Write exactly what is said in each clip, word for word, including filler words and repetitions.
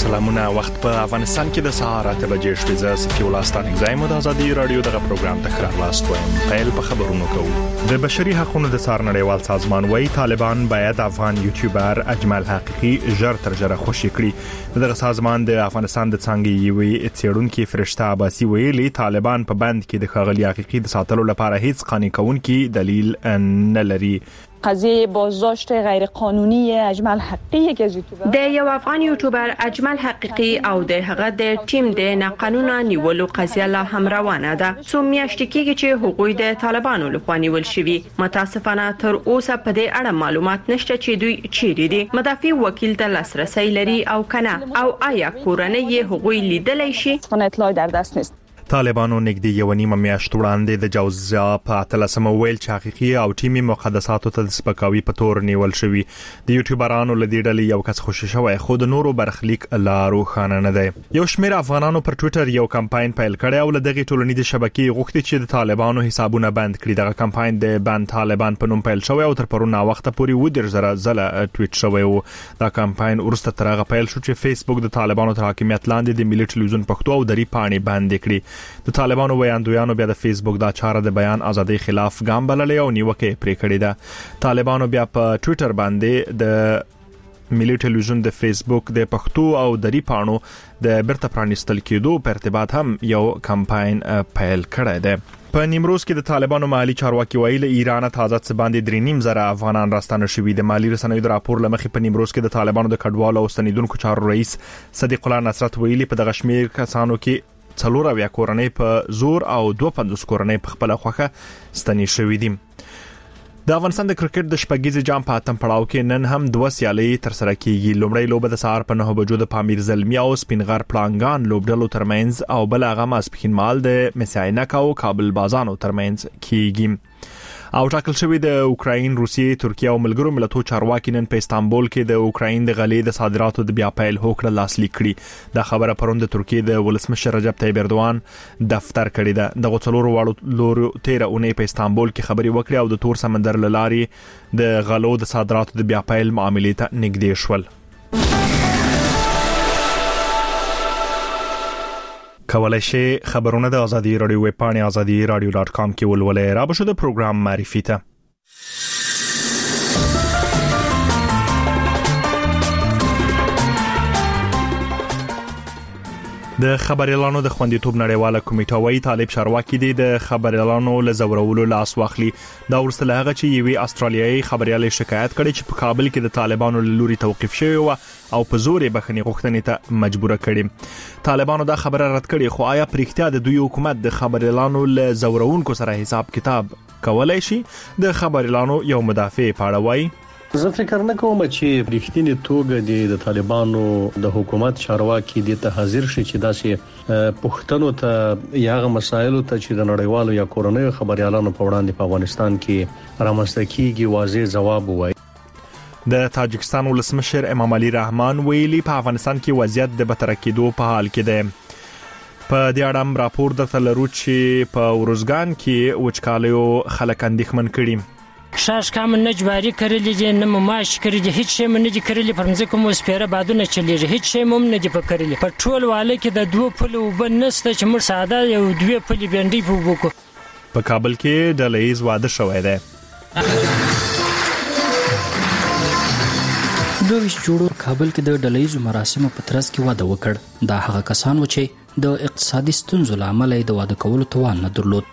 سلامونه. وخت په افغانستان کې د سهار اته بجې شوې. زه صفي الله ستانک زایم د ازادي رادیو دغه پروګرام ته خبر لاست وایم. پیل په خبرونو کوو. د بشري حقوقو د سار نړیوال سازمان وايي طالبان باید افغان یوټیوبر اجمل حقیقي ژر تر ژره خوشي کړي. دغه سازمان د افغانستان د څنګه یوې څېړونکو فرشته عباسي ویلي طالبان په بند کې د ښاغلي حقیقي د ساتلو لپاره هیڅ قانع کوونکی دلیل نه لري. قضیه بازداشت غیر قانونی اجمل حقیقی که از یوټیوبر د یو افغان یوټیوبر اجمل حقیقی او د هغه د ټیم د ناقانونه نیولو قضیه لا هم روانه ده. څو میاشتې کېږي چې حقوق د طالبانو لخوا نیول شوي. متاسفانه تر اوسه په دې اړه معلومات نشته چې دوی چیرې دي. مدافع وکیل ته لاسرسي لري او کنه او آیا کورنۍ حقوق لیدلی شي؟ اطلاع در دست نیست. طالبانو نږدې یو نیمه میاشت وړاندې د جوزجا په اتلسمه ویل چې حقیقي او ټیمي مقدساتو ته د سپکاوي په تور نیول شوی. د یوټیوبرانو لدې ډلې یو کس خوشی شوی خو د نورو برخلیک لا روښانه نه دی. یو شمېر افغانانو پر ټوئیټر یو کمپاین پیل کړی او دغه ټولنیزې شبکې غوښتي چې د طالبانو حسابونه بند کړي. دغه کمپاین د بند طالبان په نوم پیل شوی او تر پرونه وخت پورې و ډیر زره زله ټویټ شوی و. دا کمپاین ورسته تر هغه پیل شو چې فیسبوک د طالبانو تر حاکمیت لاندې د ملي ټلویزیون پښتو او دري پاڼې بند کړي. د طالبانو ویاندویانو بیا د فیسبوک دا چاره د بیان ازادي خلاف ګام بللې او نیوکه پرې کړې ده. طالبانو بیا په ټوئیټر باندې د ملي ټلویزیون د فیسبوک د پښتو او دري پاڼو د برته پرانیستل کېدو په ارتباط هم یو کمپاین پیل کړی دی. په نیمروز کې د طالبانو مالی چارواکي ویل ایران تازه څه باندې درې نیم زره افغانان راستانه شوي. د مالی رسنیو د راپور لمخې په نیمروز کې د طالبانو د کډوالو او ستنیدونکو چارو رئیس صدیق الله نصرت ویلي په دغه شمیر کسانو کې څلور اویا کورنۍ په زور او دوه پنځوس کورنۍ په خپل خوخه ستنې شوې دي. د افغانستان د کرکټ د شپږیزې جام په اتم پړاو کې نن هم دوه سیالۍ تر سره کیږي. لومړی لوبه د سهار په نهه بجو د پامیر زلمی او سپینغر پړانګان لوبډلو ترمنځ او بل هغه ماسپښین مال د مساینک او کابل بازانو ترمنځ کیږي. او ټاکل شوی د اوکراین، روسیې، ترکیه او ملګرو ملتونو چارواکي نن په استانبول کې د اوکراین د غلې د صادراتو د بیا پیل هوکړه لاسلیک کړي. دا خبره پرون د ترکیه د ولسمشر رجب طیب اردوان دفتر کړی ده. د غوڅلورو واړو لورو تیر اونۍ په استانبول کې خبري وکړي او د تور سمندر لاري د غلو د صادراتو د بیا پیل معاملې ته نږدې شول. کولای شئ خبرونه د ازادي رادیو ویب پاڼې ازادي رادیو ډاټ کام کې ولولئ. را به شو د پروګرام معرفي ته. د خبريالانو د خوندیتوب نړیواله کمیټه وايي طالب چارواکي دي د خبريالانو له زورولو لاس واخلي. دا ورسره هغه چې یوې استرالیایي خبريالې شکایت کړي چې په کابل کې د طالبانو له لوري توقيف شوی و او په زور بخښنې غوښتنې ته مجبور کړي. طالبانو دا خبره رد کړي خو آیا پرېکټیا د دوی حکومت د خبريالانو له زورونکو سره حساب کتاب کولای شي؟ د خبريالانو یو مدافع پاړوي زه فکر نه کوم چې رښتینی توګه د طالبانو د حکومت چارواکي د ته حاضر شي چې داسې پښتنو ته یاغه مسایلو ته چې د نړیوالو یا کورنۍ خبريالانو په وړاندې په افغانستان کې رامنځته کیږي واضح جواب وایي. د تاجکستان ولسمشر امام علي رحمان ویلي په افغانستان کې وضعیت د بدتر کېدو په حال کې دی. په دې اړه راپور درته لرو چې په ورزګان کې وچکالیو خلک اندېښمن کړي. شاش کام نه جواری کړلې دي نه مماش کړلې هیڅ شی نه دي کړلې پر ځکه مو سپیره بادونه چلیږي هیڅ شی مم نه دي پکړلې په ټول واله کې د دوه پلو وبنسته چې مر ساده یو دوه پلي بندي په وکړو. په کابل کې ډلهیز واده شوی دی. دوه جوړو کابل کې د ډلهیز مراسمو په ترڅ کې واده وکړ. دا هغه کسان و چې د اقتصادي ستونزو لامل د واده کولو توان نه درلود.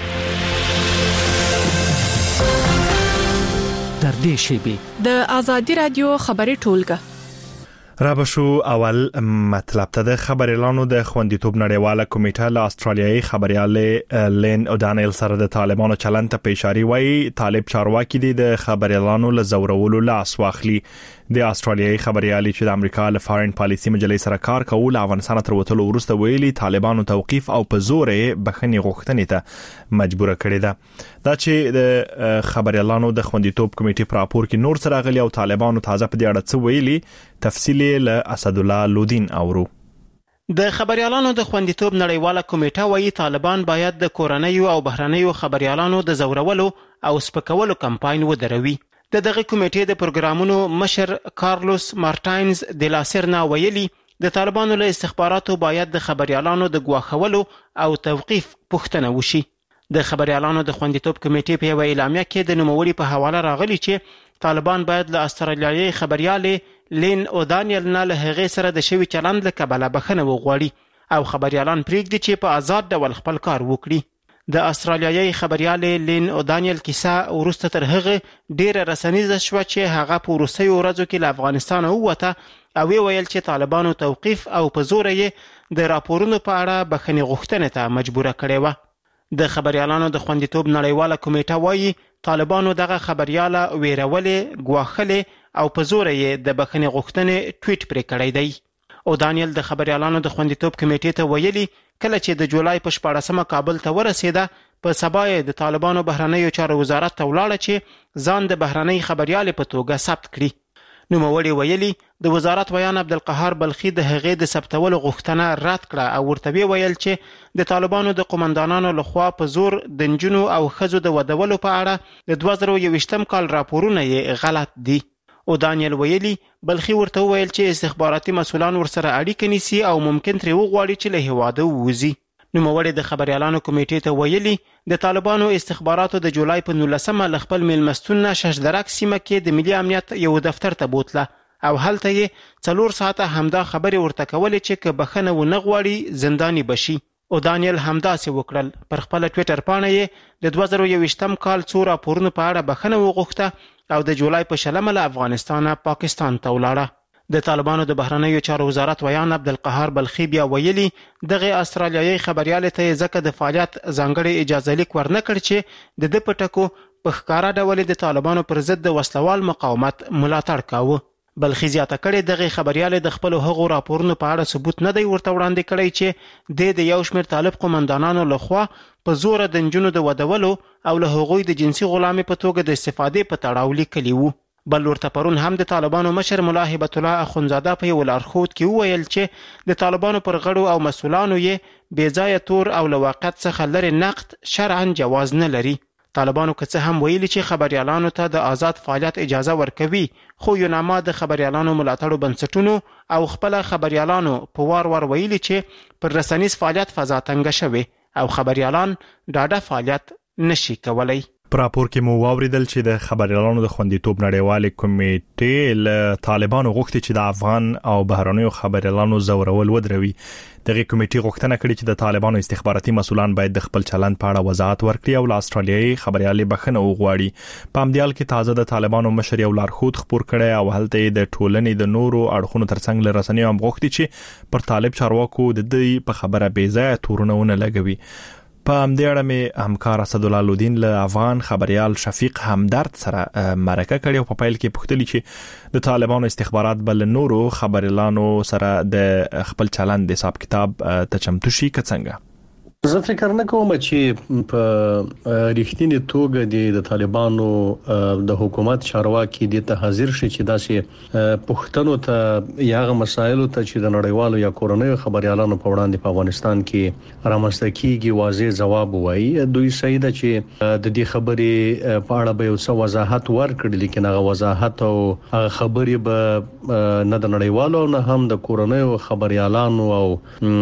در دې شیبې د ازادي رادیو خبري ټولګه را بشو اول مطلب ته. د خبريالانو د خوندیتوب نړیواله کمیټه له استرالیایي خبريالې لین اودانیل سره د طالبانو چلند ته اشاره وایي طالب چارواکي دي د خبريالانو له زورولو لاس واخلي. د استرالیایي خبريالې چې د امریکا له فارن پالیسي مجلې سره کار کوي له افغانستان تر وټلو وروسته ویلي طالبانو توقيف او په زور بخښنې غوښتنې ته مجبور کړي ده. دا چې د خبريالانو د خوندیتوب کمیټې پر راپور کې نور سره غلي او طالبانو تازه په دې اړه څه ویلي تفصیل له اسد الله لودین اورو. د خبريالانو د خوندیتوب نړیواله کمیټه وايي طالبان باید د کورنیو او بهرنیو خبريالانو د زورولو او سپکولو کمپاین ودروي. د دغه کمیټې د پروګرامونو مشر کارلوس مارټاینز د لاسرنا ویلي د طالبانو له استخباراتو باید د خبريالانو د ګواښولو او توقيف پوښتنه وشي. د خبريالانو د خوندیتوب کمیټې په یو اعلامیه کې د نوموړي په حواله راغلي چې طالبان باید له استرالیایي خبريالې لین اودانیل نه له هغې سره د شوي چلند له کبله بخښنه وغواړي او خبريالان پرېږدي چې په آزاد ډول خپل کار وکړي. د استرالیایي خبريالې لین اودانیل کیسه وروسته تر هغه ډیره رسنیزه شوه چې هغه په وروستیو ورځو کې له افغانستانه ووته او ویل چې طالبانو توقیف او په زوره یې د راپورونو په اړه بخښنې غوښتنې ته مجبوره کړې وه. د خبريالانو د خوندیتوب نړیواله کمیټه وایي طالبانو دغه خبرياله ویرولې، ګواښلې او په زوره یې د بخښنې غوښتنې ټویټ پرې کړی دی. او دانیل د خبريالانو د خوندیتوب کمیټې ته ویلي کله چې د جولای په شپاړسمه کابل ته ورسېده په سبا یې د طالبانو بهرنیو چارو وزارت ته ولاړه چې ځان د بهرنۍ خبريالې په توګه ثبت کړي. نوموړي ویلي د وزارت ویان عبدالقهار بلخي د هغې د ثبتولو غوښتنه رد کړه او ورته ویل چې د طالبانو د قومندانانو لخوا په زور د نجونو او ښځو د ودولو په اړه د دوه زره یوویشتم کال راپورونه یې غلط دي. او دانیل ویلي بلخي ورته ویل چې استخباراتي مسؤلان ورسره اړیکه نیسي او ممکن ترې وغواړي چې له هیواده ووځي. نوموړي د خبريالانو کمیټې ته ویلي د طالبانو استخباراتو د جولای په نولسمه له خپل میلمستون نه ششدرک سیمه کې د ملي امنیت یو دفتر ته بوتله او هلته یې څلور ساعته همدا خبرې ورته کولې چې که بخښنه ونه غواړي زنداني بشي. او دانیل همداسې وکړل. پر خپل ټویټر پاڼه یې د دوه زره یوویشتم کال څو راپورونو په اړه بخښنه وغوښته او د جولای په شلمه له افغانستانه پاکستان ته ولاړه. د طالبانو د بهرنیو چارو وزارت ویان عبدالقهار بلخي بیا ویلي دغه استرالیایي خبريالې ته ځکه د فعالیت ځانګړی اجازه لیک ورنه کړ چې د ده په ټکو په ښکاره ډول د طالبانو پر ضد د وسلوال مقاومت ملاتړ کاوه. بلخي زیاته کړې دغه خبريالې د خپل هغو راپورونو په اړه ثبوت نه دی ورته وړاندې کړی چې د د یو شمېر طالب قومندانانو لخوا په زوره د نجونو د ودولو او له هغوی د جنسي غلامۍ په توګه د استفادې په تړاو لیکلي وو. بل ورته پرون هم د طالبانو مشر ملا هبت الله اخونزاده په یو لارښود کې وویل چې د طالبانو پر غړو او مسؤلانو یې بې ځایه تور او له واقعیت څخه لرې نقد شرعا جواز نه لري. طالبانو که څه هم ویلي چې خبريالانو ته د آزاد فعالیت اجازه ورکوي خو یوناما د خبريالانو ملاتړو بنسټونو او خپل خبريالانو په وار وار ویلي چې پر رسنیز فعالیت فضا تنګه شوي او خبريالان ډاډه فعالیت نشي کولای. پر راپور کې مو واوریدل چې د خبريالانو د خوندیتوب نړیوالې کمیټې له طالبانو غوښتي چې د افغان او بهرنیو خبريالانو زورول ودروي. دغه کمیټې غوښتنه کړې چې د طالبانو استخباراتي مسؤلان باید د خپل چلند په اړه وضاحت ورکړي او له استرالیایي خبريالې بخښنه وغواړي. په همدې حال کې تازه د طالبانو مشر یو لارښود خپور کړی او هلته د ټولنې د نورو اړخونو ترڅنګ له رسنیو هم غوښتي چې پر طالب چارواکو د دې په خبره بې ځایه تورونه ونه لګوي. په همدې اړه مې همکار اسدالله لودین له افغان خبريال شفیق همدرد سره مرکه کړې او په پیل کې پوښتنه چې د طالبانو استخبارات بل نورو خبريالانو سره د خپل چلند حساب کتاب ته چمتو شي که څنګه. زه فکر نه کوم چې په ریښتینی توګه د طالبانو د حکومت چارواکي د ته حاضر شي چې داسې پښتنو ته یاغه مسایلو ته چې د نړیوالو یا کورنیو خبريالانو په وړاندې په افغانستان کې رامنځته کیږي واضح جواب وایي. دوی صحیح ده چې د دې خبرې په اړه به یو څه وضاحت ورکړي لیکن هغه وضاحت او هغه خبرې به نه د نړیوالو نه هم د کورنیو خبريالانو او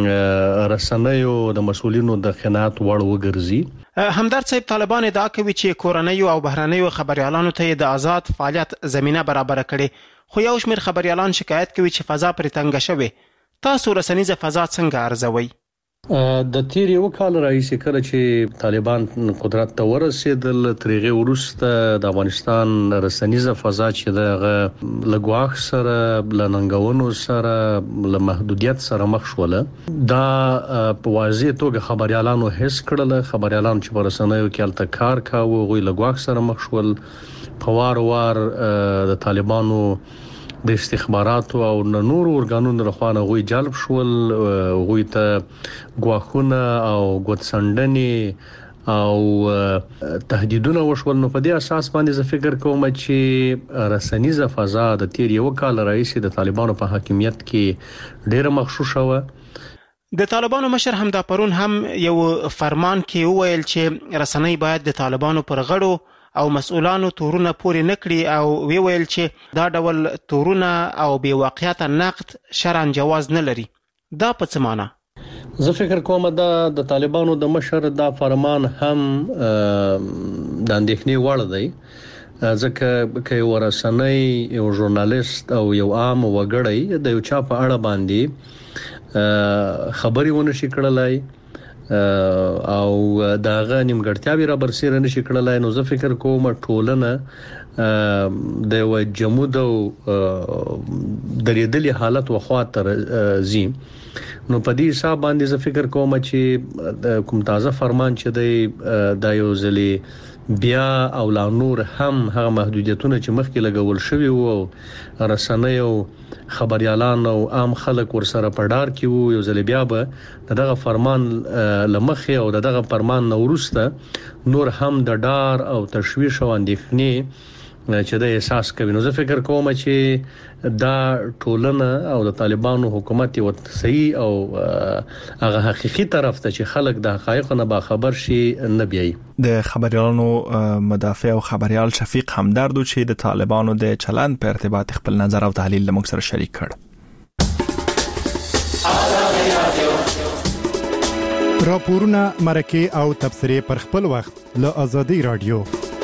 رسنیو د مسؤلینو د خنات وړ وګرځي. همدرد صاحب طالبان ادعا کوي چې کورنیو او بهرنیو خبريالانو ته د آزاد فعالیت زمينه برابر کړي خو یو شمېر خبريالان شکایت کوي چې فضا پر تنګ شوه. تاسو رسنیزه فضا څنګه ارزوي؟ د تیر یو کال راهیسې کله چې طالبان قدرت ته ورسېدل ترغه ورسته د افغانستان رسنیزه فضا چې د لګواخ سره لننګونو سره له محدودیت سره مخ شوله. دا په واضح توګه خبريالانو هیڅ کړل. خبريالان چې په رسنیو کې الته کار کاوه غوي لګواخ سره مخ شول. په وار وار د طالبانو د استخباراتو او نورو ارګانونو لخوا غوي جلب شول. غوي ته ګواښونه او ګوتڅنډنې او تهدیدونه وشول. نو په دې اساس باندې زه فکر کوم چې رسنیزه فضا د تیر یو کال راهیسې د طالبانو په حاکمیت کې ډېره مخشوشه و. د طالبانو مشر همدا پرون هم یو فرمان کې وویل چې رسنۍ باید د طالبانو پر غړو او مسؤلانو تورونه پورې نکړي او وی ویل چې دا ډول تورونه او بې واقعیت نقد شرعاً جواز نه لري. دا په څه معنی؟ زه فکر کوم دا د طالبانو د مشر دا فرمان هم د اندېښنې وړ دی، ځکه چې ورسنۍ یو ژورنالیست او یو عام وګړی د یو چا په اړه باندې خبري ونه شي کړلای او داغه نیمګړتیاوي را برسېره نشي کړلای، نو زه فکر کوم ټولنه د یو جمود او درېدلي حالت وخوا تر زی. نو په دې حساب باندې زه فکر کوم چې کوم تازه فرمان چې دی دا یو ځلې بیا او لا نور هم هغه محدودیتونه چې مخکې لګول شوی وو او رسنۍ او خبريالان او عام خلک ورسره په ډار کې وو، یو ځل بیا به دغه فرمان لمخې او دغه فرمان نورسته نور هم د ډار او تشویش او اندېښنې چې د احساس کوي. نو زه فکر کوم چې دا ټولنه او د طالبانو حکومت یو صحیح او هغه حقيقي طرف ته چې خلک د حقایقو نه باخبر شي نه بیاي. د خبريالانو مدافع او خبريال شفیق همدردو چې د طالبانو د چلند په ارتباط خپل نظر او تحلیل له موږ سره شریک کړ. راپورونه مرکه او تبصره پر خپل وخت له ازادي رادیو.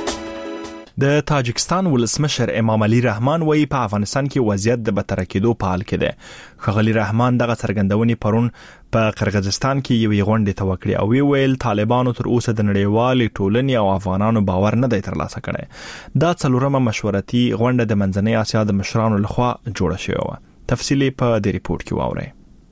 د تاجکستان ولسمشر امام علي رحمان وایي په افغانستان کې وضعیت د بدتر کېدو په حال کې ده. ښاغلي رحمان دغه څرګندونې پرون په قرغیزستان کې یوې غونډې ته وکړې او وی ویل طالبانو تر اوسه د نړیوالې ټولنې او افغانانو باور نه دی ترلاسه کړی. دا څلورمه مشورتي غونډه د منځنۍ اسیا د مشرانو لخوا جوړه شوې وه. تفصیلی په دې ریپورت کې واورئ.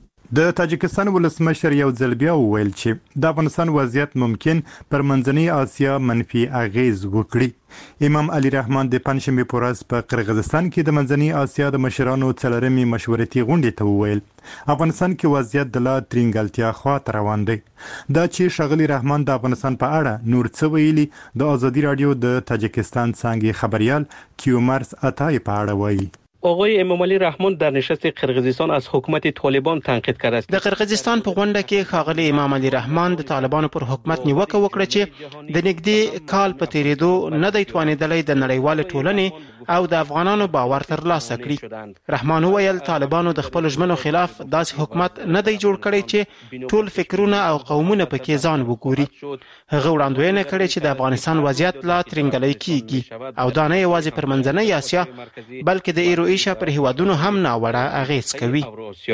د تاجکستان ولسمشر یو ځل بیا وویل چې د افغانستان وضعیت ممکن پر منځنۍ اسیا منفي اغیز وکړي. امام علي رحمان د پنځمې په ورځ په قرغیزستان کې د منځنۍ اسیا د مشرانو څلورمې مشورتي غونډې ته وویل افغانستان کې وضعیت د لا ترنګلتیا خوا ته روان دی. دا چې ښاغلي رحمان د افغانستان په اړه نور څه ویلي د ازادي رادیو د تاجکستان څنګه خبريال کیومرس عطای په اړه وایي. آقای امام علی رحمان در نشست قرقیزستان از حکومت طالبان تنقید کرده است. د قرقیزستان په غونډه کې ښاغلي امام علی رحمان د طالبانو پر حکومت نیوکه وکړه چې د نږدې کال په تیریدو نه دی توانیدلی د نړیوال ټولنې او د افغانانو باور ترلاسه کړي. رحمان وویل طالبانو د خپل ژمنو خلاف داسې حکومت نه دی جوړ کړی چې ټول فکرونه او قومونه پکې ځان وګوري. هغه وړاندوینه کړې چې د افغانستان وضعیت لا ترنګلی کیږي او دا نه یوازې پر منځنۍ اسیا بلکې د ایرو ایشیا پر هیوادونو هم ناوړه اغیز کوي.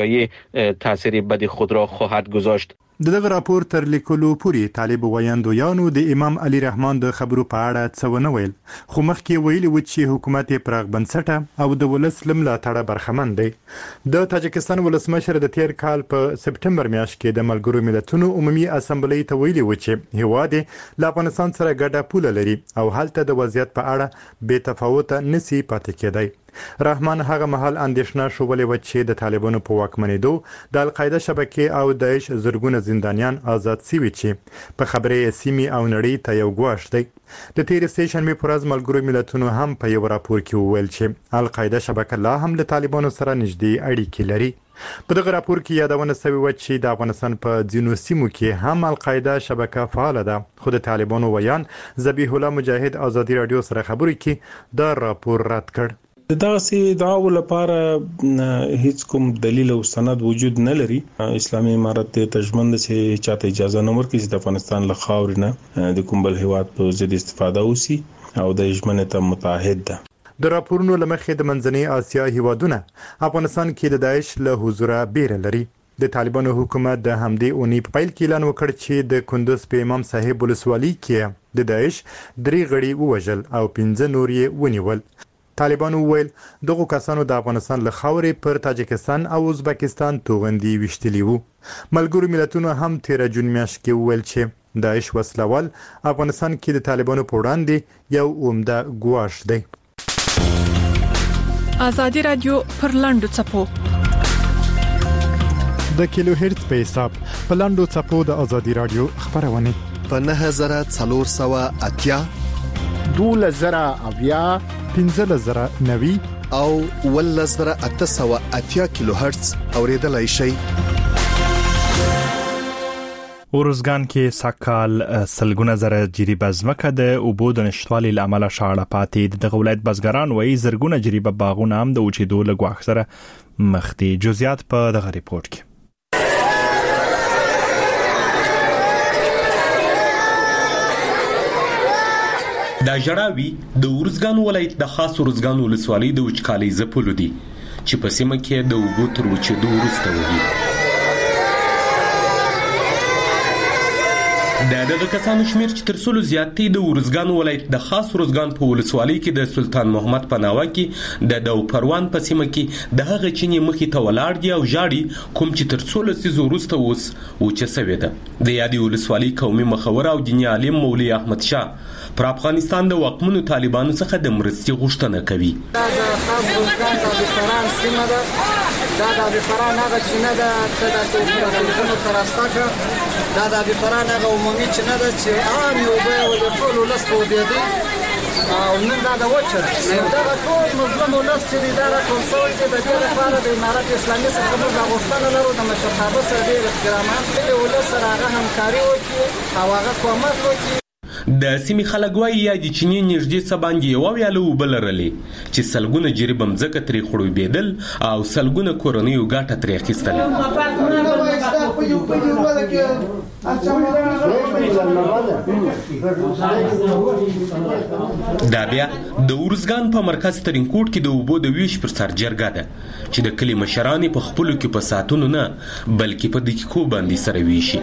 روسیه تاثیر بدی خود را خواهد گذاشت. دغه راپور تر لیکلو پورې طالب وایندویانو د امام علي رحمان د خبرو په اړه څه ونه ویل، خو مخکې ویلي و چې حکومت یې پراخ بنسټه او د ولس له ملاتړه برخمن دی. د تاجکستان ولسمشر د تیر کال په سپټمبر میاشت کې د ملګرو ملتونو عمومي اسامبلې ته ویلي و چې هیواد له افغانستان سره ګډه پوله لري او هلته د وضعیت په اړه بې تفاوته نسی پاتې کېدی. رحمان هغه مهال اندېښنه شولې و چې د طالبانو په واکمنېدو د القاعده شبکې او داعش زرګونه زندانیان آزاد شوي چې په خبرې سیمې او نړۍ ته یو ګواښ دی. د تیر سټیشن په ورځ ملګرو ملتونو هم په یو راپور کې وویل چې القاعده شبکه لا هم له طالبانو سره نږدې اړیکې لري. په دغه راپور کې یادونه شوې و چې د افغانستان په ځینو سیمو کې هم القاعده شبکه فعال ده، خو د طالبانو ویان ذبیح الله مجاهد ازادي رادیو سره خبرې کې دا راپور رد کړ. دغه سي دعوه لپاره هیڅ کوم دلیل او سند وجود نه لري. اسلامي امارت ته تجمند چې چاته اجازه نه ورکړي چې د افغانستان له خاورې نه د کوم بل هیواد په ضد استفاده وشي او د ژمنې ته متعهد ده. د راپورونو لمخې د منځنۍ اسیا هیوادونه افغانستان کې د داعش له حضوره بیره لري. د طالبانو حکومت د همدې اونۍ په پیل کې اعلان وکړ چې د کندوز په امام صاحب ولسوالۍ کې د داعش درې غړي ووژل او پنځه نور یې ونیول. طالبانو ویل دغه کسانو د افغانستان له خاورې پر تاجکستان او ازبکستان توغندي وشتلی وو. ملګرو ملتونو هم تیر جون میاشت کې ویل چې داعش وسلوال افغانستان کې د طالبانو په وړاندې یو عمده ګواښ دی. ازادي رادیو پر لاندو چپو د کیلو هرتز په حساب په لاندو چپو د ازادي رادیو خبرونه په نه هزار څلور سوه اتیا دوله زره اویا پنځه زره نوي او ول زره اته سوه اتیا کیلو هرتز اوریدلای شي. ورزګان کې ساکال سلګونه زره جریبه ځمکه د اوبو د نشټوالي لامل شاړه پاتې د ولایت بزګران وایي زرګونه جریبه باغونه هم د اوچېدو له ګواښ سره مخ دي. جزئیات په دغه ریپورت کې. دا جړاوي د ورزګان ولایت د خاص ورزګان ولسوالۍ د وچکالۍ ځپلو دي چې په سیمه کې د اوبو تر وچېدو وروسته وي. د دغه کسانو شمیر چې تر څلو زیات دی د ورزګان ولایت د خاص ورزګان په ولسوالۍ کې د سلطان محمد په ناوه کې د دو پروان په سیمه کې د هغه چینی مخې ته ولاړ دي او جاړي کوم چې تر څلو سیزو وروسته اوس وچه سوې ده. د یادې ولسوالۍ قومي مخور او دیني عالم مولوي احمد شاه پر افغانستان د واکمنو طالبانو څخه د مرستې غوښتنه کوي. دا د خاص ورزګان د فران سیمه ده، دا د فران هغه چینه ده چې د سیمونو تراسته دا د فران هغه عمومي چینه ده چې عام یو به ول ټول ولس په دې دي او نن دا د وچه دا ټول مظلوم ولس چې دا ټول څول چې د دې لپاره د امارات اسلامي څخه موږ غوښتنه لرو د مشرتابه سره ډېر احترامات کوي، ولس سره هغه همکاري وکړي او هغه کومک وکړي. د سیمې خلک وایي یا د چینی نږدې څه باندې یو ویاله اوبه لرلې چې سلګونه جریبه مځکه ترې خړوبېدل او سلګونه کورنیو ګټه ترې اخیستله. دا بیا د ورزګان په مرکز ترینکوټ کې د اوبو د ویش پر سر جرګه ده چې د کلي مشران په خپلو کې په ساعتونو نه بلکې په دقیقو باندې سره ویشي.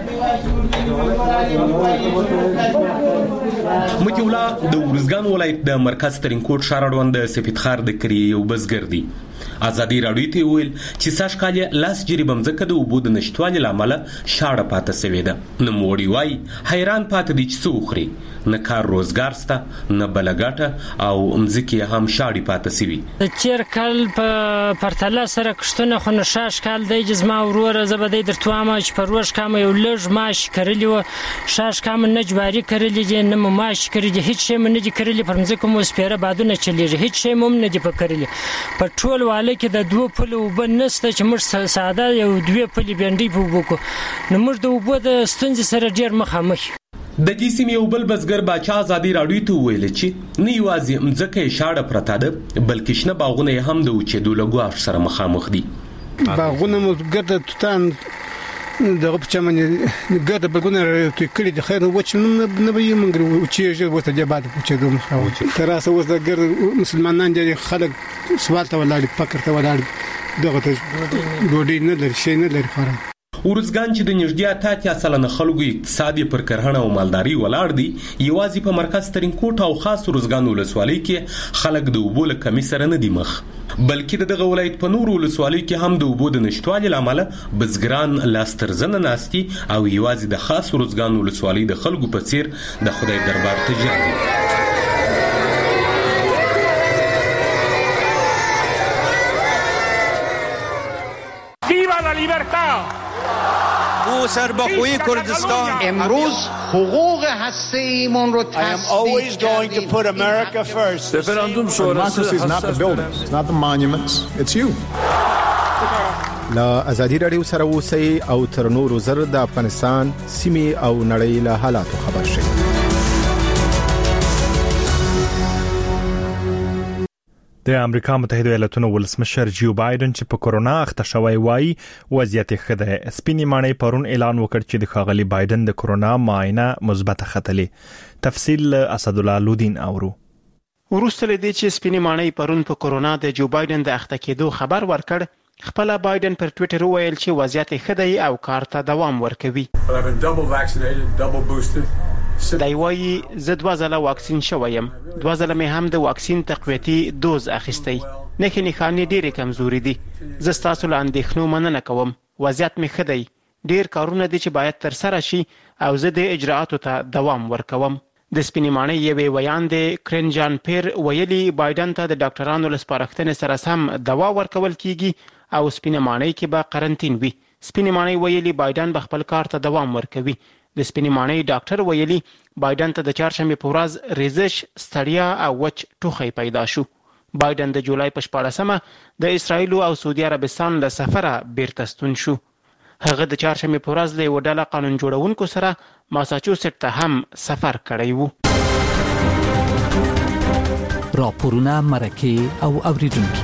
متي الله د ورزګان ولایت د مرکز ترینکوټ ښار د سپید خار د کری یو بزګر دی. ازادي راډیو ته ویل چې ساش کال لاس جریبه مځکه د اوبو د نشټوالي لامل شاړه پاتې سوې ده. نوموړي وایي حیران پاتې دي چې څه وخوري، نه کار روزګار سته نه بلګاټه او مځکې هم شاړې پاتې سوي. د تیر کال په پرتله سره کښتونه خو نه شاش کال دی چې زما وروره زه به دی درته وایم چې په روژ کامه یو لږ ماش کرلي وه، شاش کامه نه جواري کرلي دي نه مو ماش کرلي دي، هیڅ شی مو نه دي کرلي، پر مځکه مو سپېره بادونه چلیږي، هیڅ شی مو هم نه دي په کرلي. په ټول واله کې د دوه پلو اوبه نشته چې موږ ساده یو دوه پلي بینډۍ په اوبو کړو، نو موږ د اوبو د ستونزې سره ډېر مخامخ یو. د دې سیمې یو بل بزګر باچا ازادي راډیو ته وویل چې نه یوازې مځکه یې شاړه پرته ده بلکې شنه باغونه یې هم د وچېدو له ګواښ سره مخامخ دي. باغونه مو ګرده توتان دغه په چمن ګرده باغونه توی کړي د خیر وچ نه به یې موږ وچېږي ورته دې بعد وچېدو مخاوچ تر اوسه اوس د ګرده مسلمانان دي خلک سوال ته ولاړ فکر ته ولاړ دغه ته ډوډۍ نه لري شي نه لري خورا. ورزګان چې د نږدې اتیا سلنه خلکو اقتصادي پر کرهڼه او مالداري ولاړ دي، یوازې په مرکز ترینکوټ او خاص ورزګان ولسوالۍ کې خلک د اوبو له کمی سره نه دي مخ، بلکې د دغه ولایت په نورو ولسوالۍ کې هم د اوبو د نشټوالي له امله بزګران لاس تر زنه ناستي او یوازې د خاص ورزګان ولسوالۍ د خلکو په څیر د خدای دربار ته ژاړي. ¡Viva la libertad! او سربخوی کردستان امروز حقوق هسته‌ایمون رو تثبیت کردیم. رفراندوم شورای is not the buildings, it's not the monuments, it's you. لا ازادي راډیو سره اوسئ او تر نورو زر د افغانستان سیمې او نړۍ له حالاتو خبر شئ. د امریکا متحده ایالاتونو ولسمشر جو بایدن چې په کورونا اخته شوی وای وضعیت ښه ده. سپینې ماڼۍ پرون اعلان وکړ چې د ښاغلي بایدن د کورونا معاینه مثبت ختلې. تفصیل اسد الله لودین اورو. وروسته لدې چې سپینې ماڼۍ پرون په کورونا د جو بایدن د اخته کېدو خبر ورکړ، خپل بایدن پر ټوئیټر وویل چې وضعیت ښه دی او کار ته دوام ورکوي. دی وایي زه دوه ځله واکسین شوی یم، دوه ځله مې هم د واکسین تقویتي دوز اخیستی، نښې نښانې ډېرې کمزوري دي، زه ستاسو له اندېښنو مننه کوم، وضعیت مې ښه دی، ډېر کارونه دي چې باید ترسره شي او زه د اجراعاتو ته دوام ورکوم. د سپینې ماڼۍ یوې ویاندې کرین جان پیر ویلي بایدن ته د ډاکټرانو له سپارښتنې سره سم دوا ورکول کیږي او سپینې ماڼۍ کې به قرنطین وي. سپینې ماڼۍ ویلي بایدن به خپل کار ته دوام ورکوي. د سپینې ماڼۍ ډاکټر ویلي بایدن ته د چهارشنبې په ورځ ریزش، ستړیا او وچ ټوخی پیدا شو. بایدن د جولای په شپاړسمه د اسرائیل او سعودي عربستان له سفره بیرته ستون شو. هغه د چهارشنبې په ورځ له یوه ډله قانون جوړونکو سره ماساچوسټ ته هم سفر کړی و. راپورونه، مرکې او اوریدونکي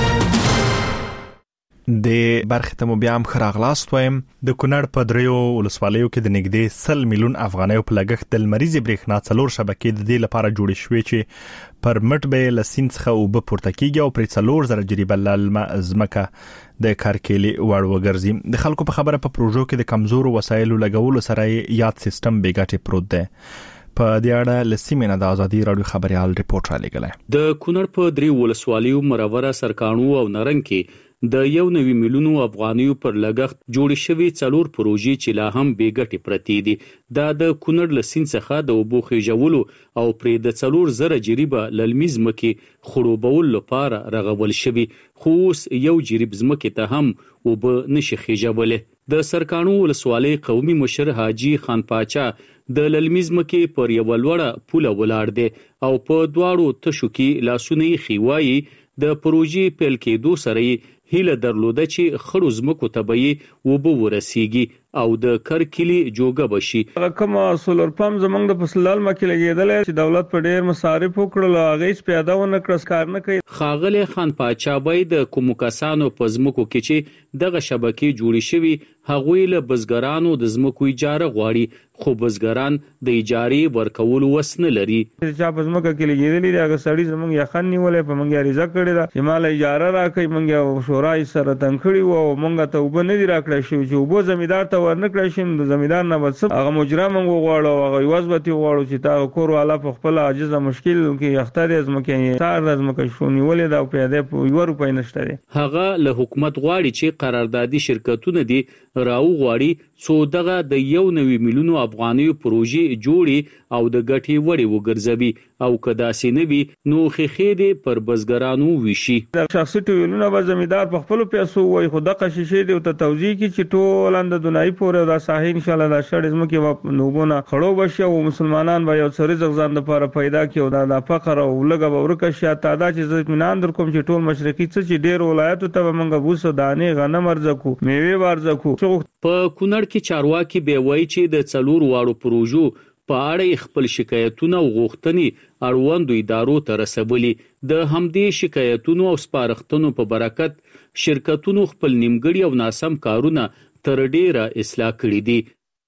د برخې ته مو بیا هم ښه راغلاست وایم. د کونړ په دریو ولسوالیو کې د نږدې سل میلیون افغانیو په لګښت د لمریزې برېښنا څلور شبکې د دې لپاره جوړې شوې چې پر مټ به له سیند څخه اوبه پورته کیږي او پرې څلور زره جریبه ځمکه د کارکېلې وړ وګرځي. د خلکو په خبره په پروژو کې د کمزورو وسایلو لګولو سره یاد سیستم بې ګټې پروت دی. په دې اړه لسیمه نه د ازادي رادیو خبريال ریپورت را لګلای. د کونړ په دریو ولسوالیو مرور سرکانو او نرنګ کې د یو نوي میلیونو افغانیو پر لګښت جوړ شوی څلور پروژې چې لا هم بې ګټې پرتې دي. دا د کونړ لسین څخه د اوبو خېجولو او پرې د څلور زره جریبه للمیز مکه خړوبول لپاره رغول شوی، خو اوس یو جریب زمکه ته هم اوبه نشي خېجولې. د سرکانو ولسوالۍ قومي مشر حاجی خان پاچا د للمیز مکه پر یو لوړه پوله ولاړ دی او په دواړو تشو کې لاسونه یې خیوایي. د پروژې پیل کېدو سره هیله درلوده چې خړو زمکو ته به وبو ورسیږي او د کرکلی جوګه بشي. کوم سولر پمپ زمنګ د فصلال مکه لګیدل چې دولت په ډیر مصارف وکړل هغه هیڅ پیدا ونه کړس کار نه کوي. خاغله خان پاچا بای د کوم کسانو په زمکو کې چې دغه شبکې جوړې شوی هغوی له بزګرانو د زمکو اجاره غواړي، خو بزګران د اجارې ورکول وسنه لري. چې په زمکه کې لګیدل هغه سړی زمنګ یخن نیولې په منګه ریزه کړی دا چې مال اجاره راکې منګه شورای سره تنخړی وو منګه ته وب نه دی راکړی شو چې وبو زمیدار ته ورنکړی شین د زمیدار نه وڅ هغه مجرم غواړو هغه یوازبتی غواړو چې تا کور والا په خپل عاجز مشکل کې اختیار زمکه تار زمکه شونی ولې دا پیاده په یو روپۍ نشته. هغه له حکومت غواړي چې قراردادي شرکتونه دي راو غواړي څو دغه د یو نوي میلیونو افغانیو پروژې جوړي او د ګټې وړي وګرځوي او کدا سینوي نو خېخې پر بزګرانو وشي. شخصي ټولونه به زمیدار په خپل پیسو وای خو د قشیشې دی ته توضیح کی چې ټول اند دنای پورې دا ساحل ان شاء الله دا شړې زمکه نوبونه خړو بشي او مسلمانان به یو څوري ځان لپاره پیدا کیو دا د فقر او لګه ورکه شاته دا چې اطمینان در کوم چې ټول مشرقي څه چې ډیر ولایتو ته منګه بوسو دانه غنم ارزکو میوه ورزکو. په کونړ کې چارواکي به وای چې د څلور واړو پروژو په اړه خپل شکایتونه او غوښتنې اړوندو ادارو ته رسولي. د همدې شکایتونو او سپارښتنو په برکت شرکتونو خپل نیمګړي او ناسم کارونه تر ډیره اصلاح کړي دي.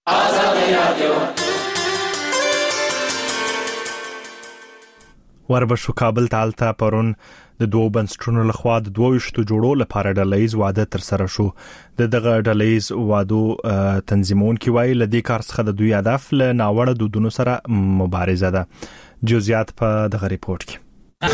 وربشو کابل تالته پرون د دوه بنسټونو لخوا د دوه وشتو جوړو لپاره ډلهیز واده تر سره شو. د دغه ډلهیز وادو تنظیمون کې وایي لدې کار څخه د دوی هدف له ناوړه دودونو سره مبارزه ده. جزئیات په دغه ریپورت کې.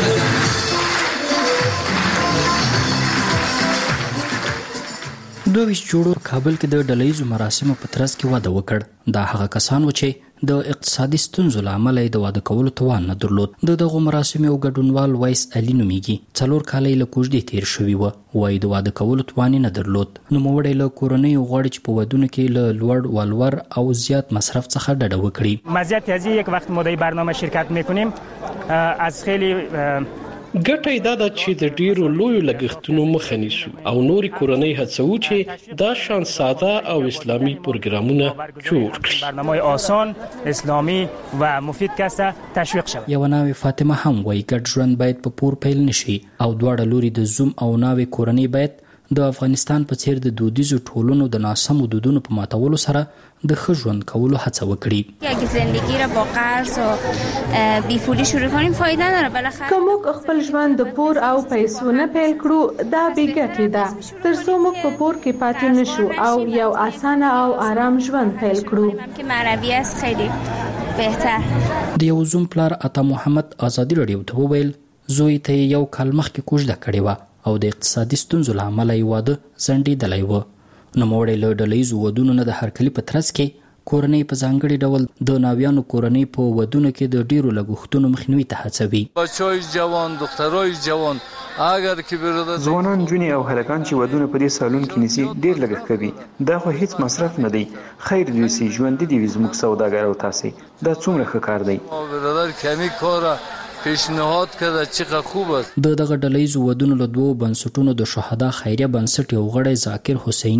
دوه وشت جوړو کابل کې د ډلهیزو مراسمو په ترڅ کې واده وکړ. دا هغه کسان و چې د اقتصادي ستونزو له امله د واده کولو توان نه درلود. د دغه مراسمو ګډونوال وایس علي نومیږي. څلور کاله له کوژدې تیر شوی و. وایي د واده کولو توان نه درلود. نو موړی له کورنۍ غواړي چې په ودونو کې له لوړ والور او زیات مصرف څخه ډډه وکړي. مزیت از یک وقت ما در برنامه شرکت میکنیم از خیلی ګټه دا ده چې د ډیرو لویو لګښتونو مخه نیسو او نوري کورنۍ هڅو چې دا شان ساده او اسلامي پروګرامونه جوړ کړي. برنامه آسان اسلامی و مفید کسه تشویق شود. یو ناوی فاطمه هم وایي ګډ ژوند باید په پور پیل نشي او دواړه لوري د زوم او ناوی کورنۍ باید د افغانستان په څیر د دودیزو ټولنو د ناسمو دودونو په ماتولو سره د ښه ژوند کولو هڅه وکړي. اگه زندگی را با قرض و بی پولی شروع کنیم فایده نداره. بالاخره که موږ خپل ژوند د پور او پیسو نه پیل کړو دا بې ګټې ده. تر څو موږ په پور کې پاتې نشو او یو اسانه او آرام ژوند پیل کړو. که معنوي است خیلی بهتر. د یو زوم پلار عطا محمد ازادي رادیو ته وویل زوی ته یو کال مخکې کوژده کړې وه او د اقتصادي ستونزو له امله یې واده ځنډېدلی و. نوموړی له ډلهیزو ودونو نه د هرکلي په ترڅ کې کورنۍ په ځانګړي ډول د ناویانو کورنۍ په ودونو کې د ډیرو لګښتونو مخنیوي ته هڅوي. بچای جوان دخترای جوان اگر کې برده ځوانان جونې او هلکان چې ودونه په دې سالون کې نيسي ډیر لګښت کوي. دا خو هیڅ مصرف نه دی. خیر دې سي ژوند دې وي زموږ سوداګر او تاسو دا څومره ښه کار دی. برادر کمی کاره پیشنهاد کړه چې خوب است. د دغه ډلهیزو ودونو له دوه بنسټونو د شهدا خیریه بنسټ یو غړی ذاکر حسینی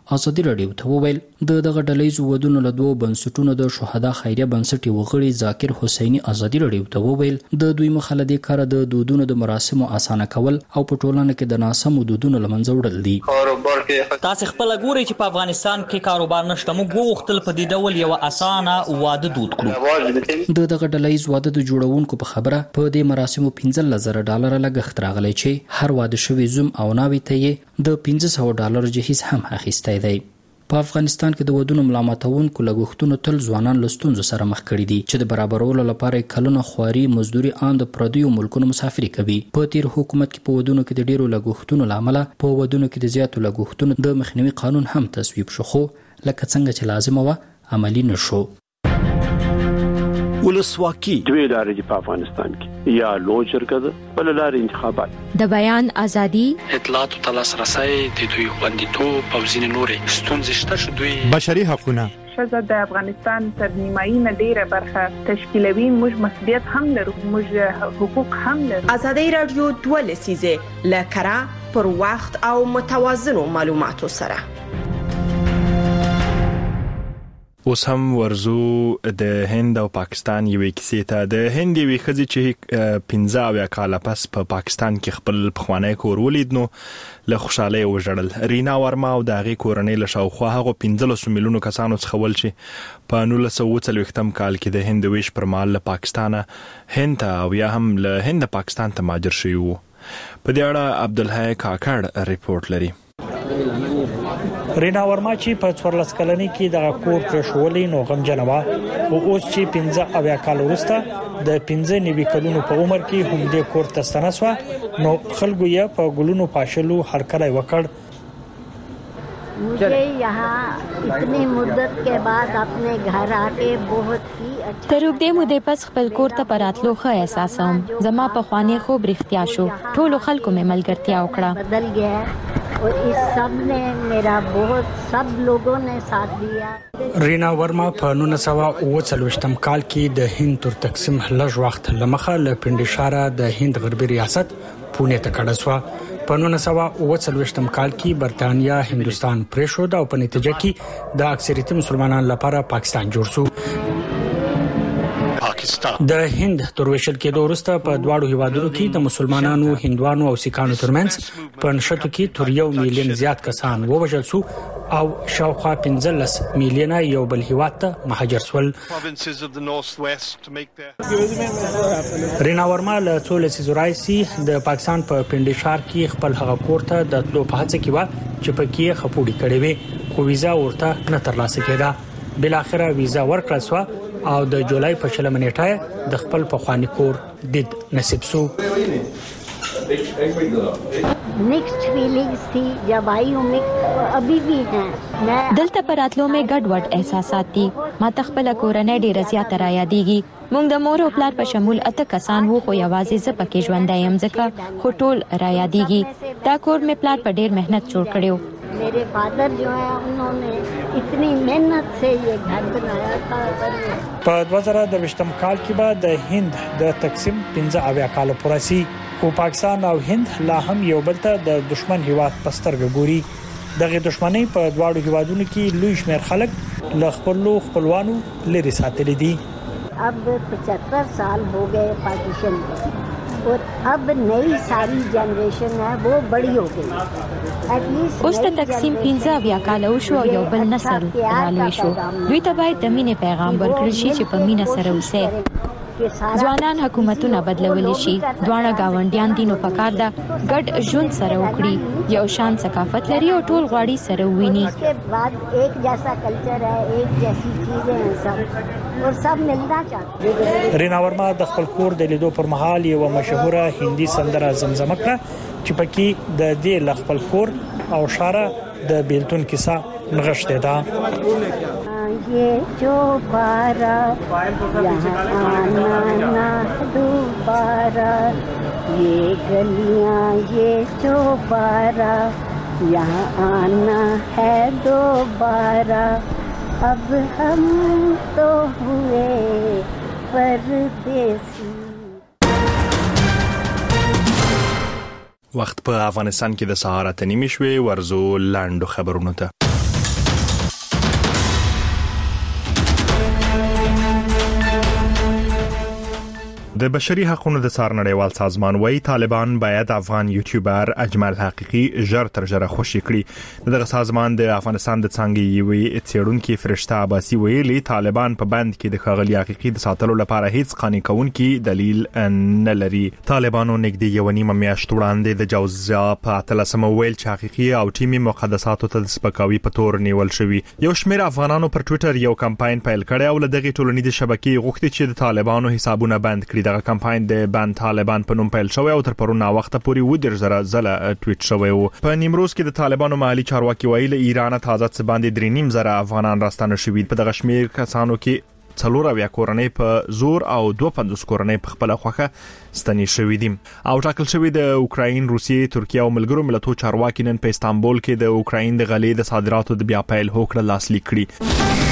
ازادي راډیو ته وویل د دغه ډلهیزو ودونو له دوه بنسټونو د شهدا خیریه بنسټ وغړي ذاکر حسیني ازادي راډیو ته وویل د دوی مخه له دې کار د دودونو د مراسمو اسانه کول او په ټولنه کې د ناسمو دودونو لمنځه وړل دي. تاسو خپل ګوري چې په افغانستان کې کاروبار نشته، موږ وغوښتل په دې ډول یو اسانه واده دود کړو. د دغه ډلهیز واده د جوړونکو په خبره په دې مراسمو پنځه زره ډالر لګښت راغلی چې هر واده شوی زوم او ناوی ته یې د پنځه سوه ډالر جهیز هم اخیستی دی. په افغانستان کې د ودونو ملامتونکو لګښتونو تل ځوانان له ستونزو سره مخ کړي دي چې د برابرولو لپاره کلونه خواري مزدوري ان د پردیو ملکونو مسافري کوي. په تیر حکومت کې په ودونو کې د ډیرو لګښتونو لامل په ودونو کې د زیاتو لګښتونو د مخنیوي قانون هم تصویب شو، خو لکه څنګه چې لازم و عملی نشو. ولسواکي دوی لارې په افغانستان کې یا لوی جرګه ده بل لارې انتخابات، د بیان ازادي، اطلاعات او لاسرسي د دوی خوندیتوب او ځینې نورې ستونزې شته چې دوی بشري حقوقونه ښځه د افغانستان تر نیمایي نه ډیره برخه تشکیلوي. موږ مسؤلیت هم لرو، موږ حقوق هم لرو. ازادي راډیو دوه لسیزه لکرا پر وخت او متوازنو معلوماتو سره. اوس هم ورزو د هند او پاکستان یوې کیسې ته. د هند یوې ښځې چې پنځه اویا کاله پس په پا پاکستان کې خپل پخوانی کور ولید نو له خوشحالۍ وژړل. رینا ورما او د هغې کورنۍ له شاوخوا هغو پنځلسو میلیونو کسانو څخه ول چې په نولس سوه اووه څلوېښتم کال کې د هند ویش پر مهال له پاکستانه هند ته او یا هم له هند پاکستان ته مهاجر شوي وو. په دې اړه عبدالحی کاکړ ریپورت لري. رینا ورما چې په څوارلس کلنۍ کې د کور پرېښولې نو غمجنه وه، او اوس چې پنځه اویا کال وروسته د پنځه نوي کلونو په عمر کې همدې کور ته ستنه شوه نو خلکو یې په ګلونو پاشلو هرکلی وکړ. मुझे यहाँ इतनी मुद्दत के बाद अपने घर आके बहुत ही अच्छा تر اوږدې مودې پس خپل کور ته په راتلو ښه احساسوم. زما پخوانی خوب رښتیا شو، ټولو خلکو مې ملګرتیا وکړه. بدل گیا اور اس سب نے میرا بہت سب لوگوں نے ساتھ دیا. رینا ورما په نولس سوه اووه څلوېښتم کال کې د هند تر تقسیم لږ وخت لمخه له پنډشاره د هند غربي ریاست پونه ته کډه شوه. په نولس سوه اووه څلوېښتم کال کې برتانیا هندوستان پرېښود او په نتیجه کې د اکثریت مسلمانانو لپاره پاکستان جوړ شو. د هند تر ویشل کېدو وروسته په دواړو هیوادونو کې د مسلمانانو، هندوانو او سیکانو ترمنځ په نښتو کې تر یو میلیون زیات کسان ووژل شو او شاوخوا پنځلس میلیونه یو بل هیواد ته مهاجر شول. رینا ورما له څو لسیزو راهیسې د پاکستان په پنډشار کې خپل هغه کور ته د تلو په هڅه کې وه چې پکې یې خپوړې کړې وې، خو ویزا ورته نه ترلاسه کېده. بلاخره ویزا ورکړل شوه او د جولای په شلمه نیټه د خپل پخوانی کور دید نصیب شو. मिक्स्ड फीलिंग्स थी जब आई हूँ, अभी भी हैं. دلته پر راتلو مې ګډ وډ احساسات دي. ما تخپل کورنۍ ډیره زیاته را یادېږي. موږ د مور او پلار په شمول اته کسان وو، خو یوازې زه پکې ژوندی یم ځکه خو ټول را یادېږي. دا کور مې پلار په ډیر مهنت جوړ کړی. मेरे फादर जो है उन्होंने इतनी मेहनत से ये घर बनाया था. په دوه زره دویشتم کال کې به د هند د تقسیم پنځه اویا کال پوره شي، خو پاکستان او هند لا هم یو بل ته د دشمن هیواد په سترګه ګوري. دغه دښمنۍ په دواړو هیوادونو کې لوی شمېر خلک له خپلو خپلوانو لرې ساتلي دي. अब पचहत्तर साल हो गए पार्टीशन में और अब नई सारी जनरेशन है वो बड़ी हो गई. اوس ته تقسیم پنځه اویا کاله وشو او یو بل نسل رالوی شو. دوی ته باید د مینې پیغام ورکړل شي چې په مینه سره اوسئ. ځوانان حکومتونه بدلولی شي، دواړه گاونډیان دي نو پکار ده ګډ ژوند سره وکړي. یو شان ثقافت لري او ټول غواړي سره وویني. उसके बाद एक जैसा कल्चर है, एक जैसी चीजें हैं सब और सब मिलना चाहते हैं. رینا ورما د خپل کور د لیدو پر مهال یو مشهوره هندي سندره زمزمه کړه چې پکې د دې ل خپل کور او شاره د بیلتون کیسه نغښتې ده. ये चौबारा यहाँ आना ना दोबारा, ये गलियाँ ये चौबारा यहाँ आना है दोबारा. अब हम तो हुए परदेसी. وخت په افغانستان کې د سهار ته نیمه شوي ورزو لاندو خبرونه ته. د بشري حقوقو د څار نړیوال سازمان وايي طالبان باید افغان یوټیوبر اجمل حقيقي ژر تر ژره خوشي کړي. دغه سازمان د افغانستان د څنګه یوې څېړونکو فرشته عباسي ویلي طالبان په بند کې د ښاغلي حقيقي د ساتلو لپاره هیڅ قانوني کوونکی دلیل نه لري. طالبانو نږدې یو نیمه میاشت وړاندې د جوزجا په اتلسمه ویل چې حقيقي او ټیمي مقدساتو ته د سپکاوي په تور نیول شوی. یو شمېر افغانانو پر ټوئیټر یو کمپاین پیل کړی او له دغه ټولنیزې شبکې غوښتي چې د طالبانو حسابونه بند کړي. دغه کمپاین د بند طالبان په نوم پیل شوی او تر پرونه وخت پورې و ډیر زره زله ټویټ شوی و. په نیمروز کې د طالبانو محلي چارواکي ویل ایران تازه څه باندې درې نیم زره افغانان راستانه شوي. په دغه شمیر کسانو کې څلور اویا کورنۍ په زور او دوه پنځوس کورنۍ په خپل خوخه ستنې شوې دي. او ټاکل شوی د اوکراین، روسیې، ترکیه او ملګرو ملتونو چارواکي نن په استانبول کې د اوکراین د غلې د صادراتو د بیا پیل هوکړه لاسلیک کړي.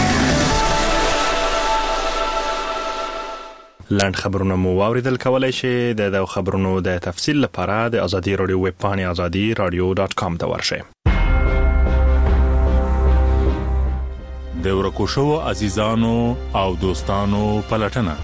لاند خبرونه مو واوریدل. کولای شئ د دغه خبرونو د تفصیل لپاره د ازادي رادیو ویب پاڼې ازادي رادیو ډاٹ کام ته ورشئ. د ورکو شو عزیزانو او دوستانو پلټنه.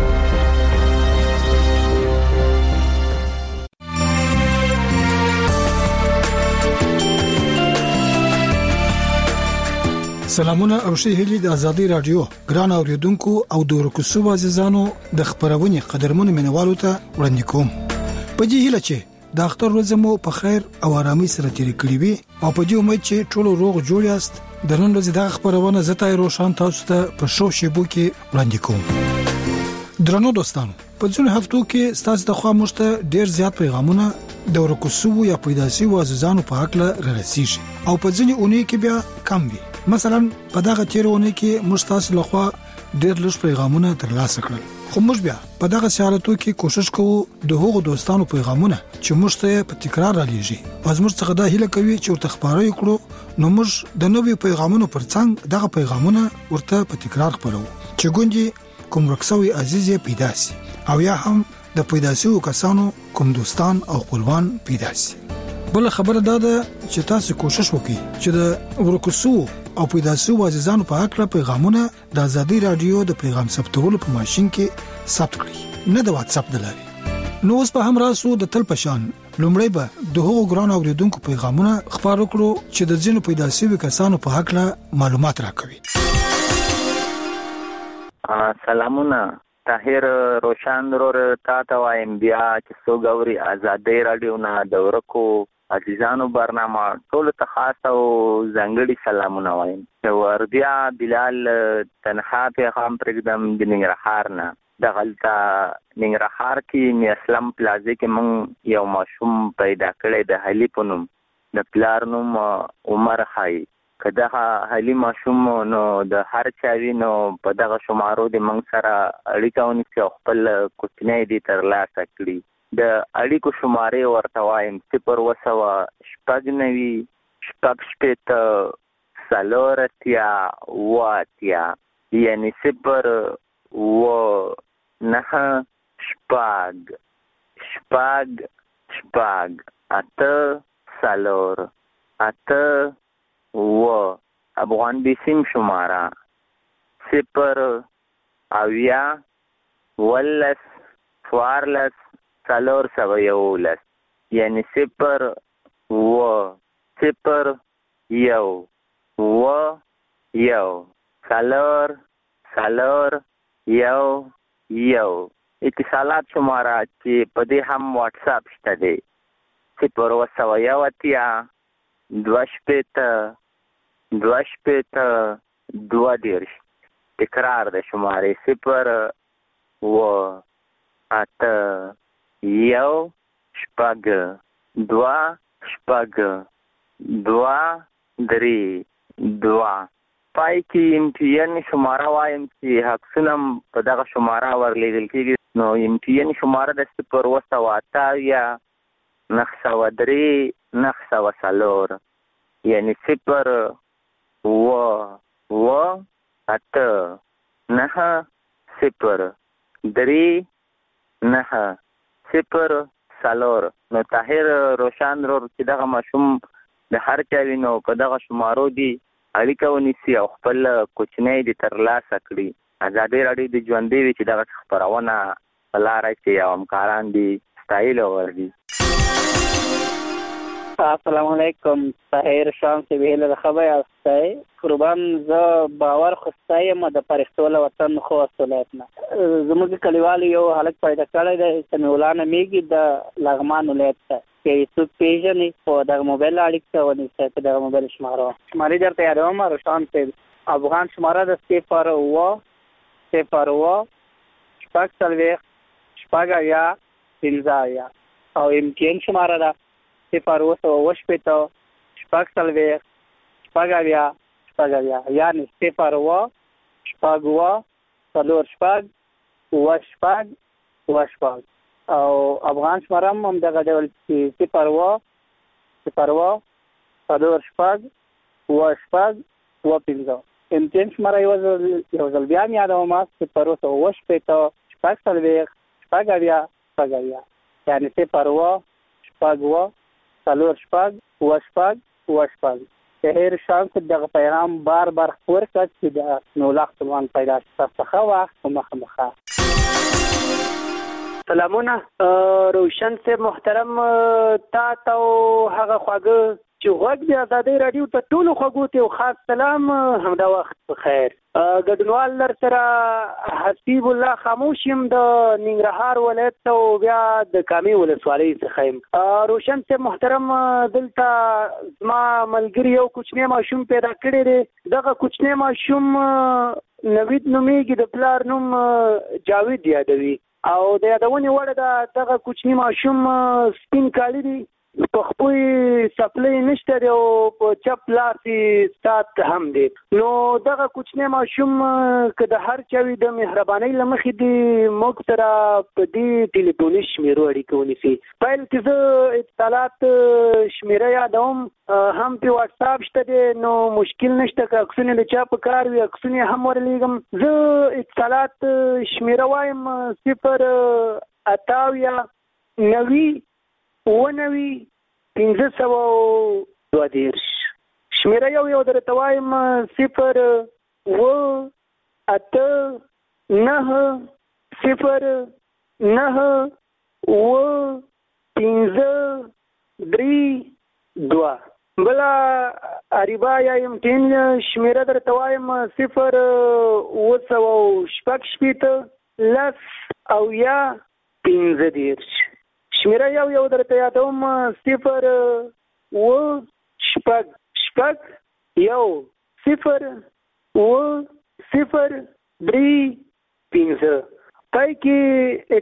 سلامونه او ښه هیلې د ازادي رادیو ګران اوریدونکو او د ورکو شو عزیزانو د خبرونې قدرمنو مینوالو ته وړاندې کوم. په دې هیله چې د اختر ورځ مو په خیر او آرامۍ سره تیر کړی وي او په دې امید چې ټول روغ جوړ یاست. د نن ورځې د خبرونه زته روشن تاسو ته په شو شیبو کې وړاندې کوم. درنو دوستانو، په ځینو هفتو کې ستاسو د خوا مشته ډیر زیات پیغامونه د ورکو شو یا پیدا شوی عزیزانو په حق له رسیږي او په ځینو اونۍ کې بیا کم وي. مثلا په دغه تیرونه کې مستاسو لخوا ډېر لږ پیغامونه ترلاسه کړل، خو موږ بیا په دغه حالتو کې کوشش کوو د هغو دوستانو پیغامونه چې موږ ته په تکرار را لېږي او موږ څنګه دا هیله کوي چې ورته خبرې کړو، نو موږ د نوې پیغامونو پر څنګ دغه پیغامونه ورته په تکرار خبرو چې ګوندې کوم رکسوي عزیز پیدا سي او یا هم د پیدا شوو کسانو کوم دوستان او خپلوان پیدا سي. بل خبره دا ده چې تاسو کوشش وکړئ چې د ورکوسو او پیدا شوو عزیزانو په حق پیغامونه د ازادي رادیو د پیغام ثبتولو په ماشين کې ثبت کړئ، نه د واتس اپ د لارې. نو اوس په هم راسو د تل پشان لومړی به د هغو ګران اوریدونکو پیغامونه خبرو کړو چې د ځینو پیدا شوو کسانو په حق معلومات راکوي. سلامونه، طاهر روشن رور تا ته وایم بیا چې سو غوري ازادي رادیو نه د ورکو عزیزانو برنامه ټول ته خاص او ځانګړي سلامونه وایم. د وردیا بلال تنها پیغام پرېږدم د ننګرهار نه. د غلطه ننګرهار کې می اسلام پلازه کې مونږ یو ماشوم پیدا کړی د حلی په نوم، د پلار نوم عمر خای. که دغه حلی ماشوم نو د هر چاوي نو په دغه شمارو د مونږ سره اړیکه ونیسي او خپل کوچنی دې ترلاسه کړي. د اړیکو شمارې ورته وایم صفر اوه سوه شپږ نوي شپږ شپېته څلور اتیا اوه اتیا، یعنې صفر اوه نهه شپږ شپږ شپږ اته څلور اته اوه. افغان بیسیم شماره صفر اویا ولس څوارلس څلور سوه یولس، یعنې صفر اوه صفر یو اوه یو څلور څلور یو یو. اتصالات شماره چې په دې هم واتس اپ شته دی صفر اوه سوه یو اتیا دوه شپېته دوه شپېته دوه دېرش. تکرار د شمارې صفر اوه اته یو شپږ دوه شپږ دوه درې دوه. پای کې ایم ټي ان شماره وایم چې حقونه په دغه شماره ورلیدل کېږي. نو ایم ټي ان شماره د صفر اوه سوه اته اویا نهه سوه درې نهه سوه څلور، یعنې صفر اوه اوه اته نهه صفر درې نهه صفر څلور. نو طاهر روشن رور چې دغه ماشوم د هر چا وي نو په دغه شمارو دي اړیکه ونیسي او خپل کوچنی دې ترلاسه کړي. ازادي رادیو د ژوندۍ وي چې دغه خبرونه لاره کې یو همکاران دي ستایلو ور دي. السلام علیکم. طاهر شام سی ویل د خبر استای قربان ز باور خستای م د پرختو له وطن خو اصولاتنا زموږ کلیوال یو حالت پیدا کړی د سمولانه میګي د لغمان ولایت کې څو پیژنې په د موبایل اړیکه ونی چې د موبایل شماره شماري درته یادوم روشان سی افغان شماره د صفر و صفر و شپږ څلوېښت شپږ یا پنځه یا او امتیان شماره ده صفر و سو وشپېته شپږ څلوېښت شپږ اویا شپږ اویا یعنې صفر و شپږ و څلور شپږ اووه شپږ اووه شپږ او افغان شماره هم همدغه ډول چې صفر و صفر و څلور شپږ اووه شپږ اووه پنځه امتیان شماره یو ځل یو ځل بیا مې یادوم صفر و سو وشپېته شپږ څلوېښت شپږ اویا شپږ اویا یعنې صفر و شپږ و څلور شپږ اووه شپږ اووه شپږ. طاهر شام ته دغه پیغام بار بار خپور کړ چې د نولاخ خپلوان پیدا شي تاسو ښه وخت په مخه مخه. سلامونه روشن صاحب محترم تا ته هغه خواږه چې غوږ د ازادۍ راډیو ته ټولو خوږو ته یو خاص سلام همدا وخت بخیر. ګډونوال لر سره حسیب الله خاموش یم د ننګرهار ولایت ته او بیا د کامې ولسوالۍ څخه یم. روشن صاحب محترم دلته زما ملګري یو کوچنی ماشوم پیدا کړی دی. دغه کوچنی ماشوم نوید نومیږي د پلار نوم جاوید یادوي او د یادونې وړ ده دغه کوچنی ماشوم سپین کالي دي په خپل سپلې نشته دی او په چپ لاس سات هم دی. نو دغه کوچنی ماشوم که د هر چا وي د مهربانۍ له مخې دی موږ سره په دې ټلیفوني شمیرو اړیکه ونیسي. پیل کې زه اتصالات شمیره یادوم هم په واتساپ شته دی نو مشکل نشته که عکسونه د چا په کار وي عکسونه هم ورلیږم. زه اتصالات شمیره وایم صفر اتاویا نوي اووه نوي پنځه سوه دوه دېرش. شمیره یو یو درته وایم صفر اووه اته نهه صفر نهه اووه پنځه درې دوه. بله اریبا یا امتین شمیره درته وایم صفر اووه سوه شپږ شپېته لس اویا پنځه دېرش. شمیره یو یو درته یادوم صفر اووه شپږ شپږ یو صفر اووه صفر درې پنځه. پای کې